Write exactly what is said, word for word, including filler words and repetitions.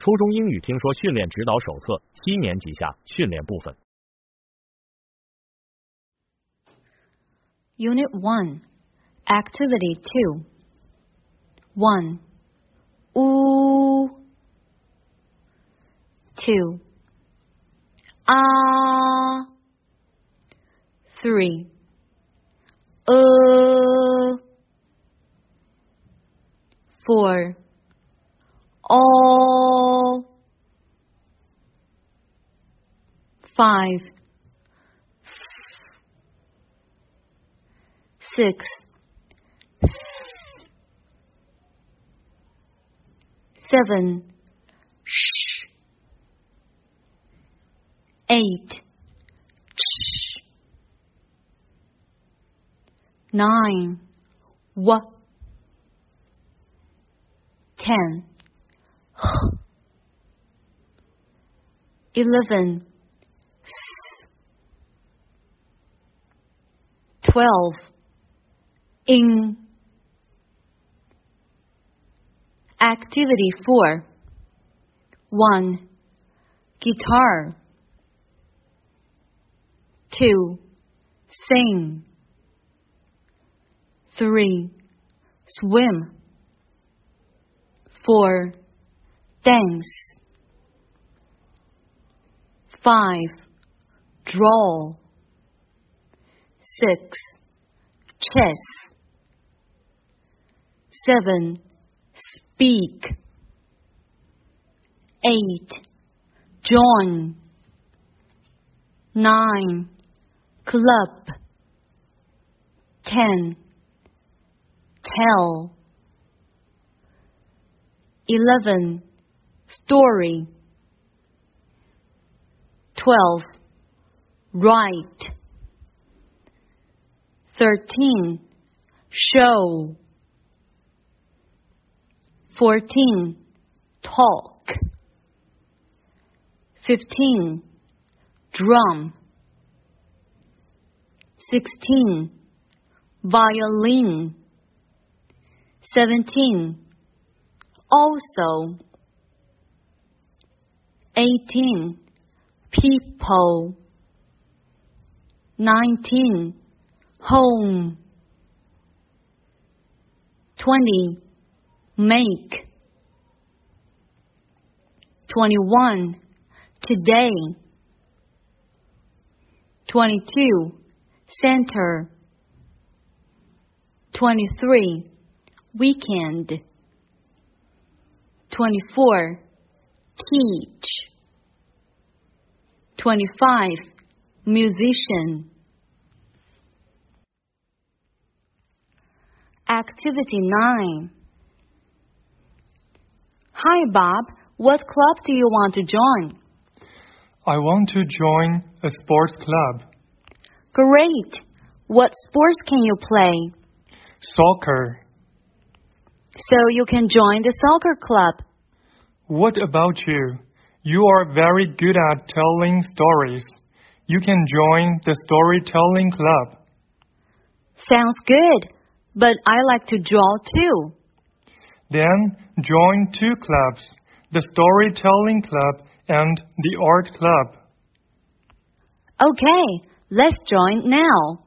初中英语听说训练指导手册七年级下训练部分。 Unit one, Activity two. one. Ooh. two. Ah. three. Uh. four. All. five. six. seven. Shh. eight. Shh. nine. W. ten. eleven. twelve. In. Activity four. one. Guitar. two. Sing. three. Swim. four. Dance. five. Draw. six. Chess. seven. Speak. eight. Join. nine. Club. ten. Tell. eleven. Story. twelve. Write. thirteen. Show. fourteen. Talk. fifteen. Drum. sixteen. Violin. seventeen. Also. eighteen. People. nineteen. Home. twenty. Make. twenty-one. Today. twenty-two. Center. twenty-three. Weekend. twenty-four. Teach. twenty-five. Musician. Activity nine. Hi, Bob. What club do you want to join? I want to join a sports club. Great. What sports can you play? Soccer. So you can join the soccer club. What about you? You are very good at telling stories. You can join the storytelling club. Sounds good, but I like to draw too. Then join two clubs, the storytelling club and the art club. Okay, let's join now.